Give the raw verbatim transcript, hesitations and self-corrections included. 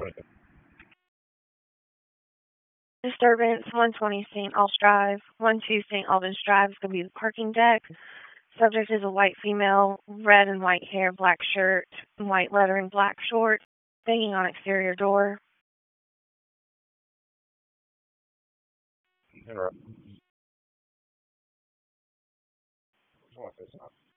Disturbance, one twenty Saint Albans Drive. one two Saint Albans Drive is going to be the parking deck. Subject is a white female, red and white hair, black shirt, white lettering, black shorts, banging on exterior door. Interrupt. What is that?